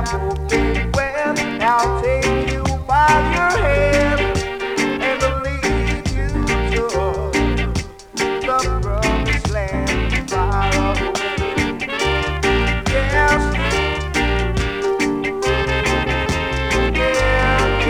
hoping when I'll take you by your hand and lead you to the promised land far away. Yes, yeah,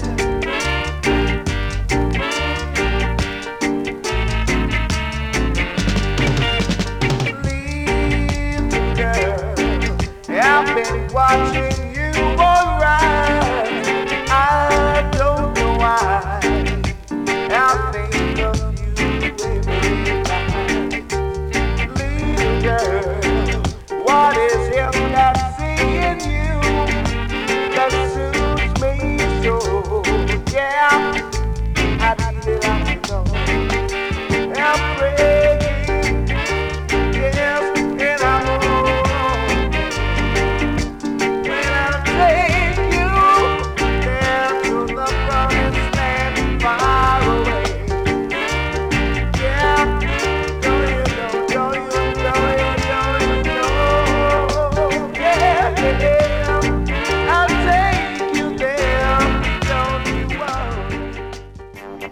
yeah. Leave, girl. I've been watching you alright. I don't know why. I think of you every night. Little girl, what is it that I see in you that suits me so? Yeah, I really like to know. I'm praying, yes, and I'm on. When I take you there to the promised land far away. Yeah, don't you know, don't you know, yeah, yeah. I'll take you there, don't you worry.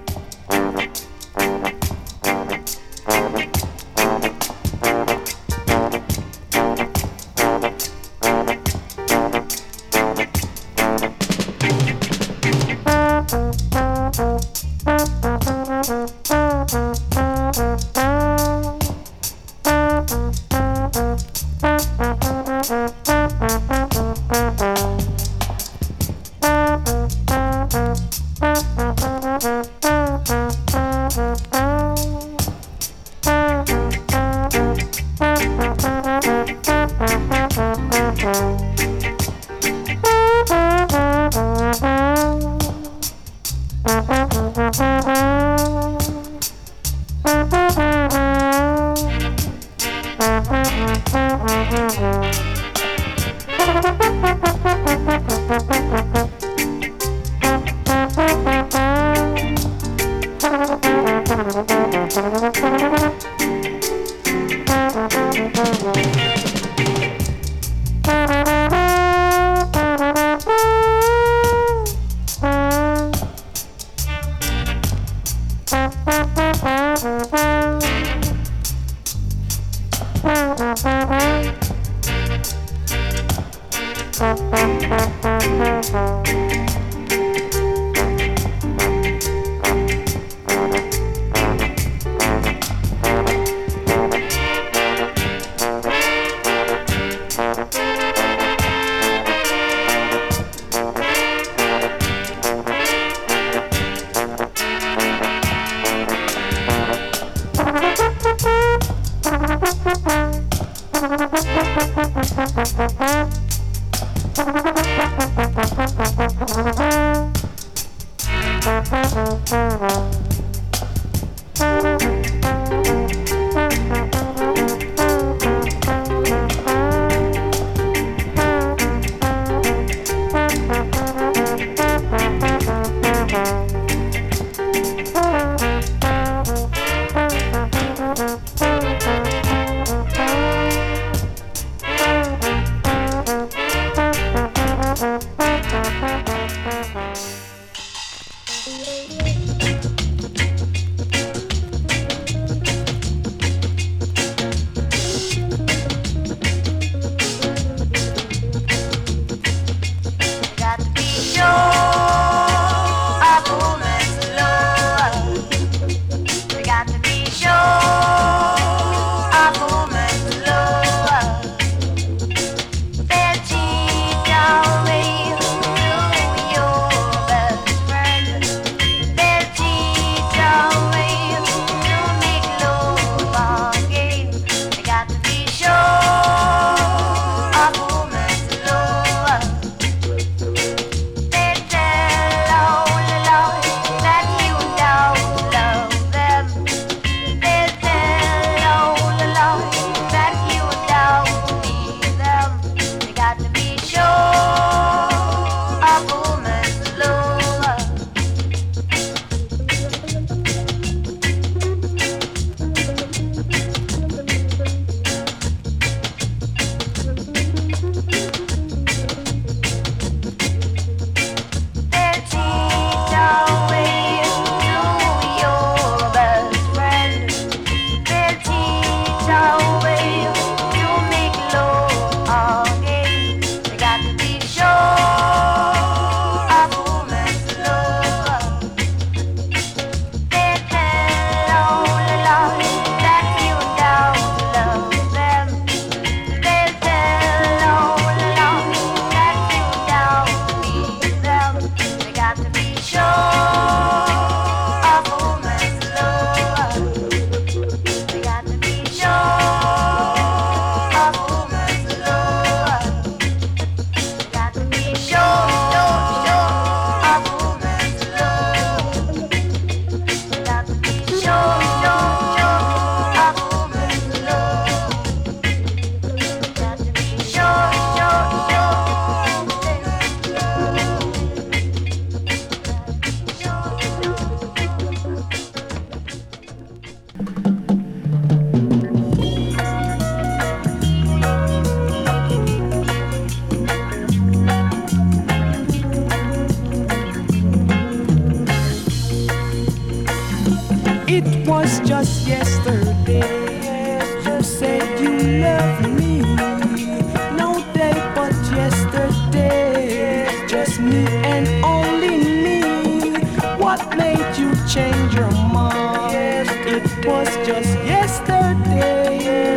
just yesterday. You said you love me. No day but yesterday. Just me and only me. What made you change your mind? It was just yesterday.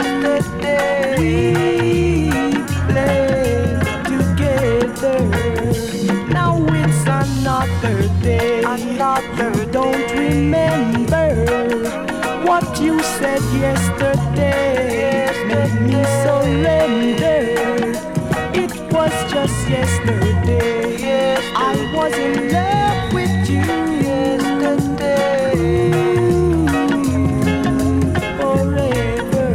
We played together. Now it's another day. You don't remember what you said yesterday. Made me surrender. It was just yesterday. I was in love with you yesterday. Forever.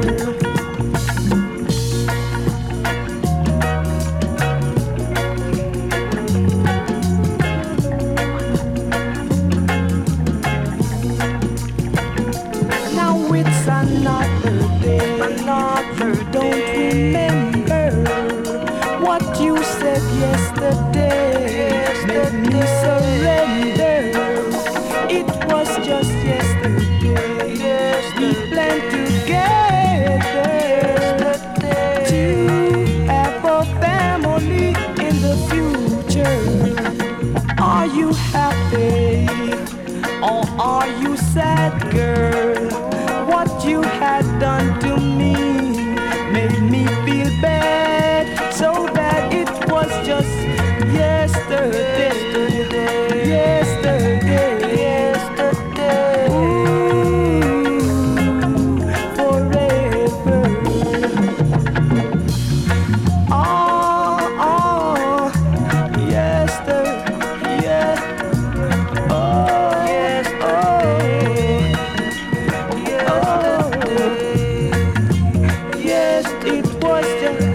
Now it's another day. Don't remember what you said yesterday. Made me surrender. It was just yesterday. We planned together to have a family in the future. Are you happy or are you sad, girl? What you had done to me made me feel bad, so bad. It was just yesterday. Ooh, forever. Oh, yesterday. Oh, yes, yes, it was just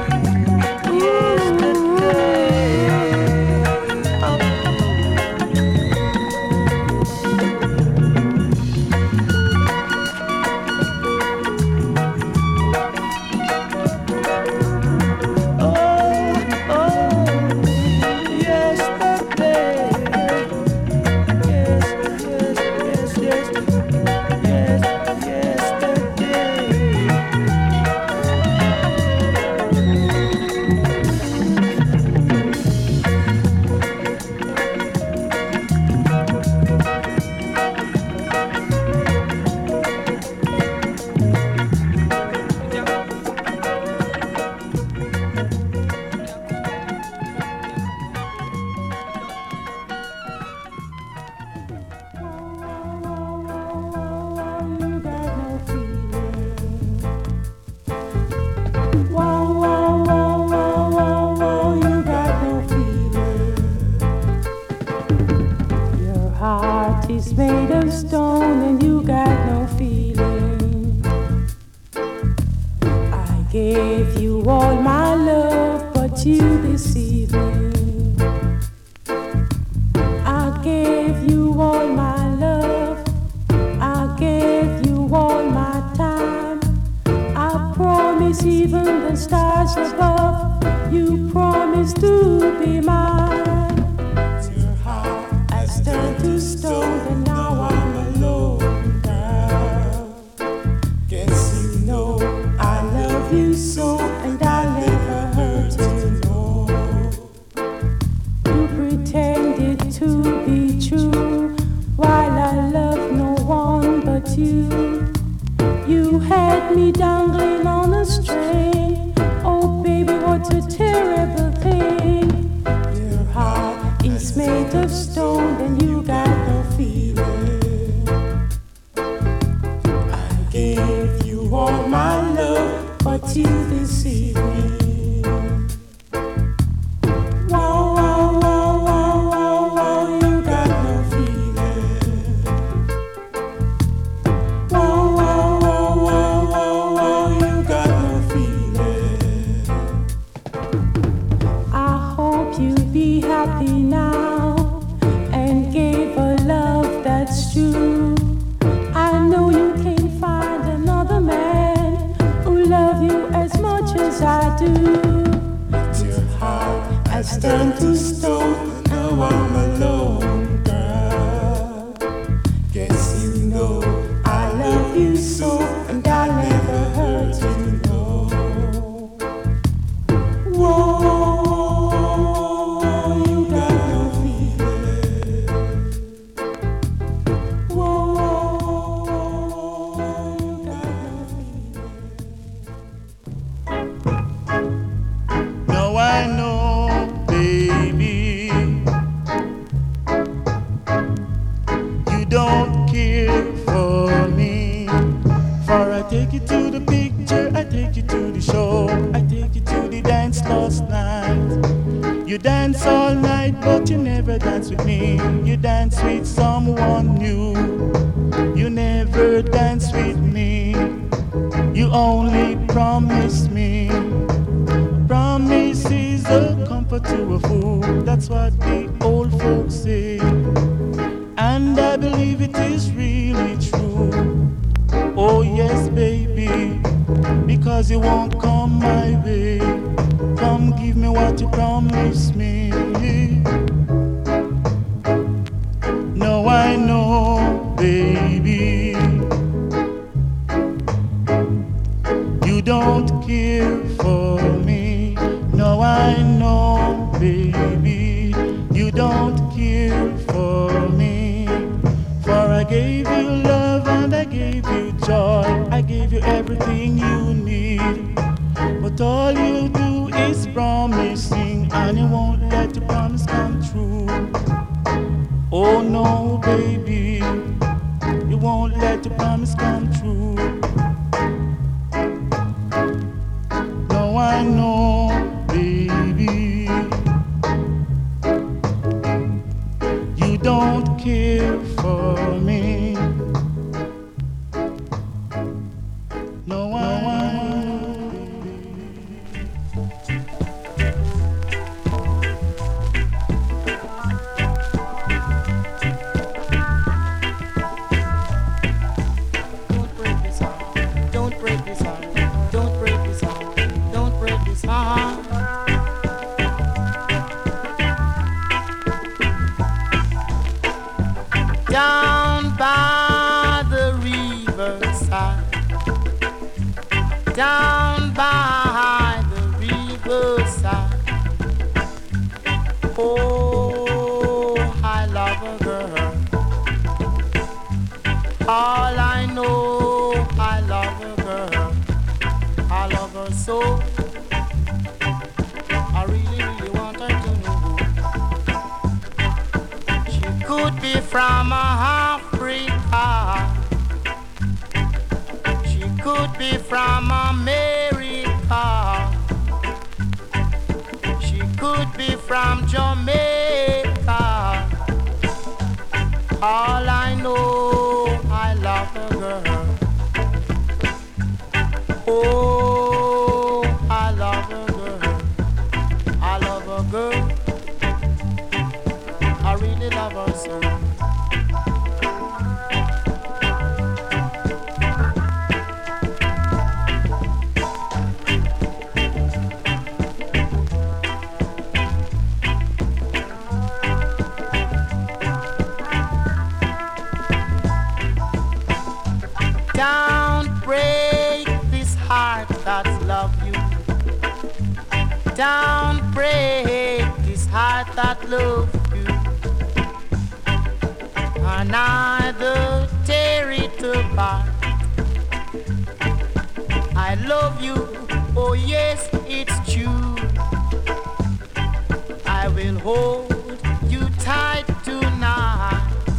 made of stone and you got no feeling. I gave you all my love, but you deceive me. I gave you all my love, I gave you all my time. I promise even the stars above, you promised to be mine. Turned to stone and now I'm alone, girl. Guess you know I love you so and I'll never hurt you, no. You pretended to be true while I love no one but you. You had me dangling on a string. Oh baby, what a terrible thing. Your heart is made of stone and you got no feeling. I gave you all my love, but you deceived me. Whoa, whoa, whoa, whoa, whoa, whoa, you got no feeling. Whoa, whoa, whoa, whoa, whoa, whoa, you got no feeling. I hope you be happy now and gave a love that's true. I know you can't find another man who love you as much as I do. Your heart has turned to stone, now I'm alone, girl. Guess you know I You dance all night, but you never dance with me. You dance with someone new. You never dance with me. You only promise me. Promise is a comfort to a fool. That's what the old folks say. And I believe it is really true. Oh yes, baby, because you won't come my way. Come give me what you promised me. No, I know, baby, you don't care for me. No, I know, baby, you don't care for me. For I gave you love and I gave you joy. I gave you everything you need. But all you do is promising, and you won't let your promise come true. Oh no, baby, you won't let your promise come true. No, I know, baby, you don't care for me. No, I know. Down by the riverside, down by the riverside. Oh, I love a girl. All I know, I love a girl. I love her so. I really, really want her to know. She could be from Africa. She could be from America. She could be from Jamaica. All I know, I love a girl. Oh, I love a girl. I love a girl. I really love her so. Don't break this heart that loves you. Don't break this heart that loves you. And neither tear it apart. I love you, oh yes, it's true. I will hold you tight tonight.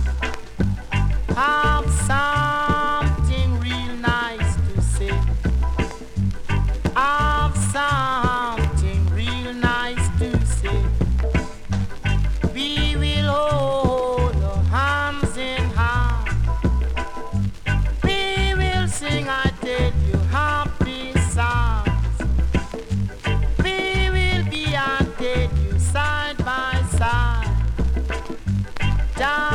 Have something real nice to say. Have something real nice to say. We will hold our hands in hand. We will sing, I tell you, happy songs. We will be, I tell you, side by side. Down